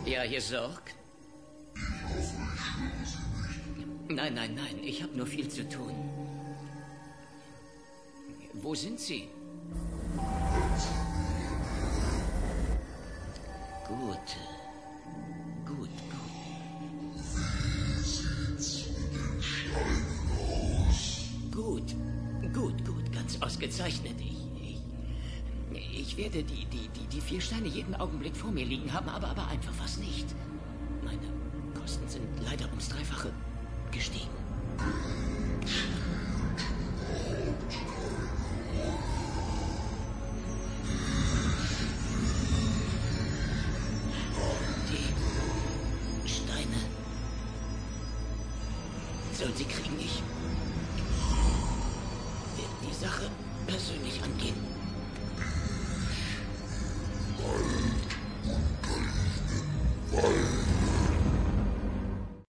Ja, hier Sorg? Nein, nein, nein, ich habe nur viel zu tun. Wo sind Sie? Gut. Gut, gut. Gut, gut, gut, ganz ausgezeichnet. Ich werde die 4 Steine jeden Augenblick vor mir liegen haben, aber einfach was nicht. Meine Kosten sind leider ums Dreifache gestiegen. Die Steine sollen Sie kriegen.